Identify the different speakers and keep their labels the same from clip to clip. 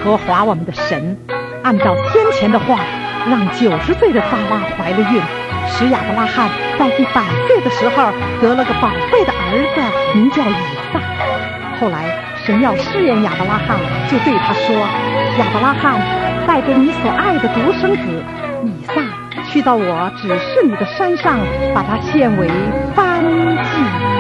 Speaker 1: 和华我们的神按照先前的话，让90岁的撒拉怀了孕，使亚伯拉罕在100岁的时候得了个宝贝的儿子，名叫以撒。后来神要试验亚伯拉罕，就对他说：亚伯拉罕，带着你所爱的独生子以撒，去到我指示你的山上，把它献为燔祭。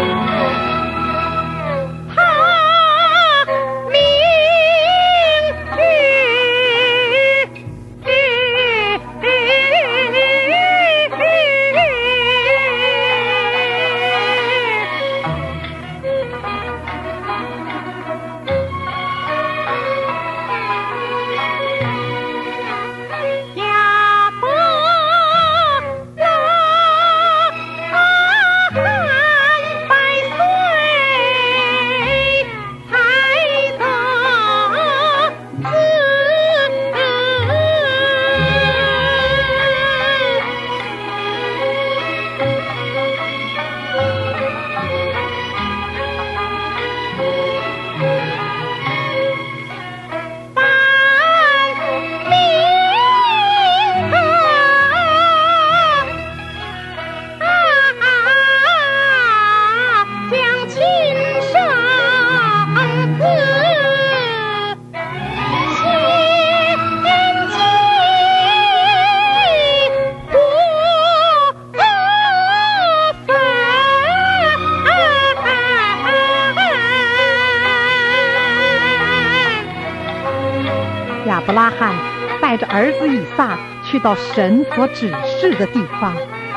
Speaker 1: 亚伯拉罕带着儿子以撒去到神所指示的地方。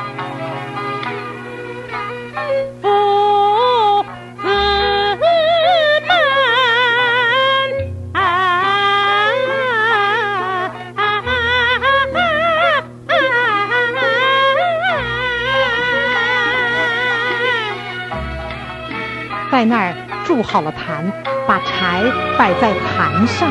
Speaker 2: 父子们
Speaker 1: 在那儿筑好了坛，把柴摆在坛上。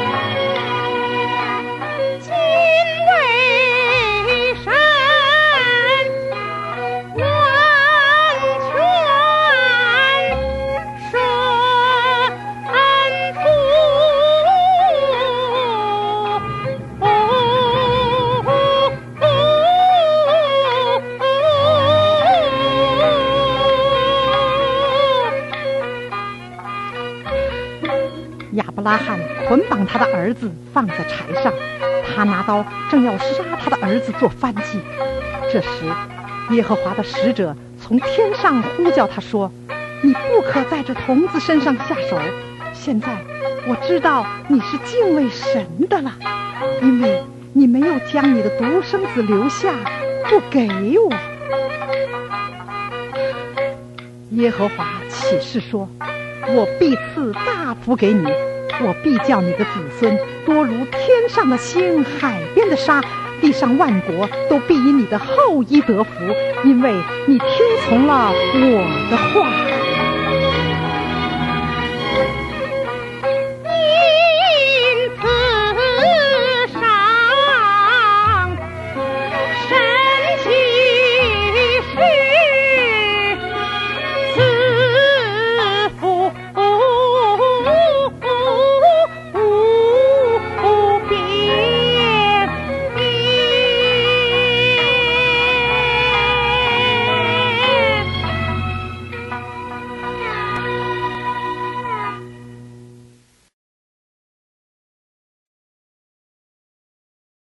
Speaker 1: 亚伯拉罕捆绑他的儿子放在柴上，他拿刀正要杀他的儿子做燔祭。这时耶和华的使者从天上呼叫他说：你不可在这童子身上下手，现在我知道你是敬畏神的了，因为你没有将你的独生子留下不给我。耶和华起誓说：我必赐大福给你，我必叫你的子孙多如天上的星，海边的沙，地上万国都必因你的后裔得福，因为你听从了我的话。